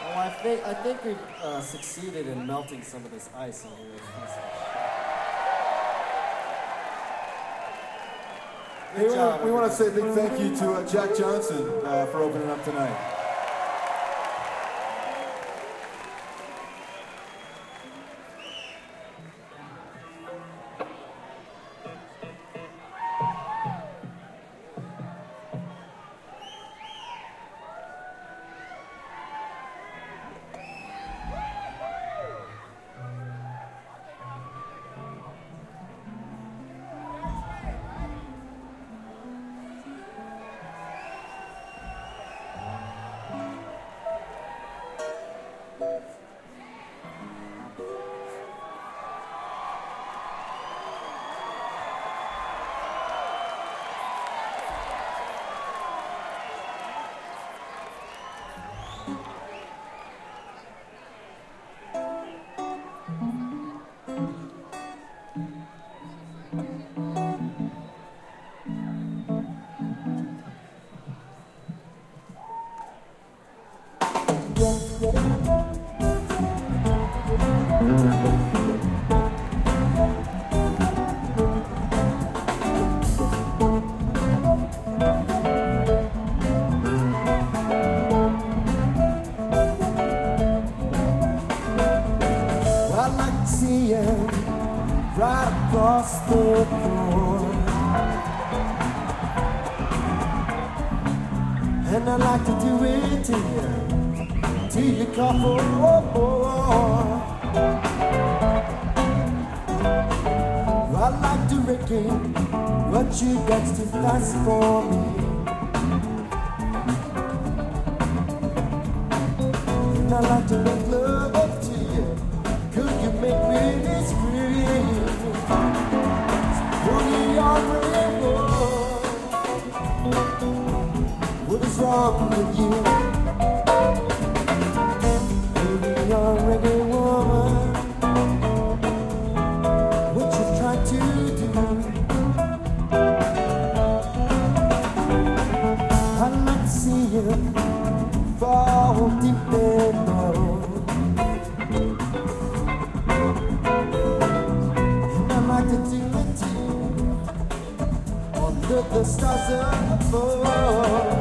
Well, I think we've succeeded in melting some of this ice in here. Good job. We want to say a big thank you to Jack Johnson for opening up tonight. Right across the floor, and I'd like to do it to you, till you call for more. I'd like to regain what you got to fast for me, and I'd like to make love to you. Could you make me scream? What is wrong with you? Baby, you're a reggae woman. What you trying to do? I'd like to see you fall deep in love, and I'd like to do it to you under the stars above.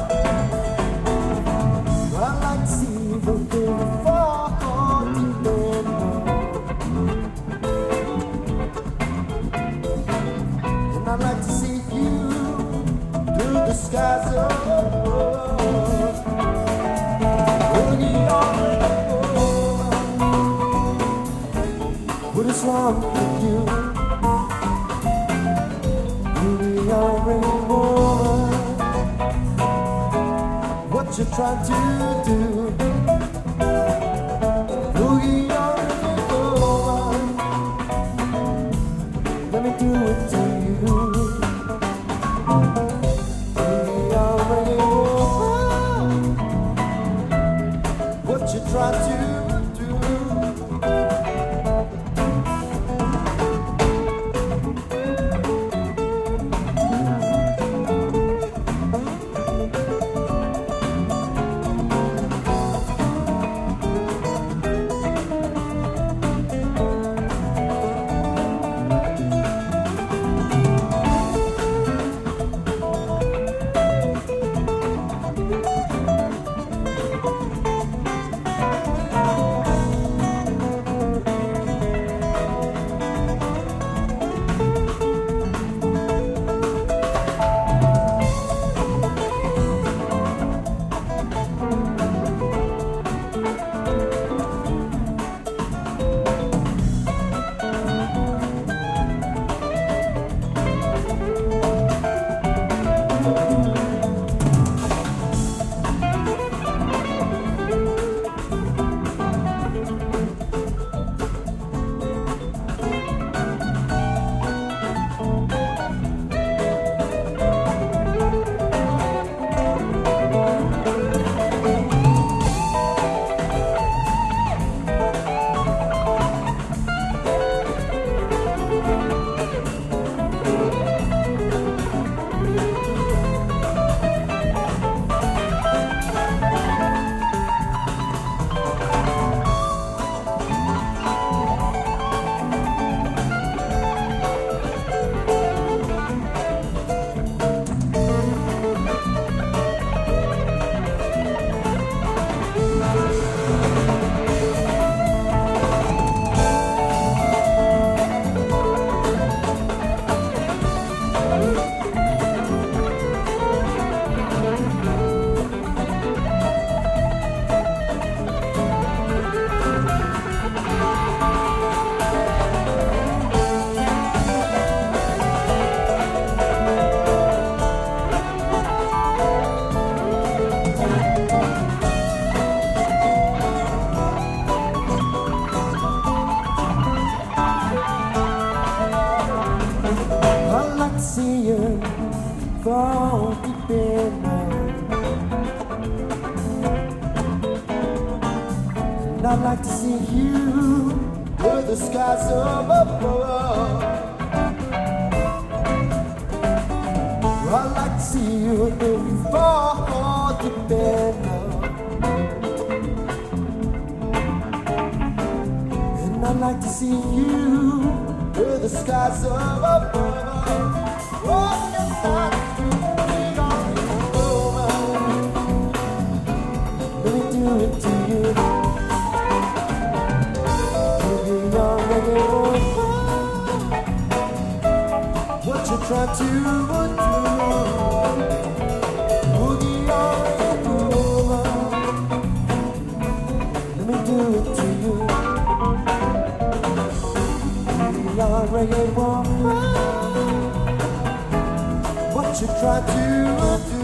I like to see the baby fall deep in love, and I like to see you through the skies above. What is wrong with you? Baby, already woman. What you trying to do? Boogie already woman. Let me do it to you. Boogie already woman. What you trying to do? I'd like to see you where the skies are above. I'd like to see you in the fall to bed now. And I'd like to see you where the skies are above. Oh, yes, I feel over. Let me do it to you. Maybe you're ready for what you're trying to do. Boogie on over. Let me do it to you. Maybe you're ready for what you're trying to do.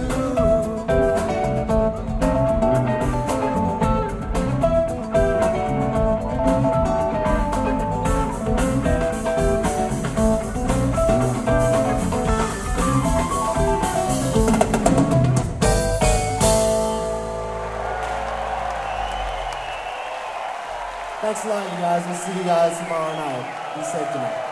Thanks a lot, you guys. We'll see you guys tomorrow night. Be safe tonight.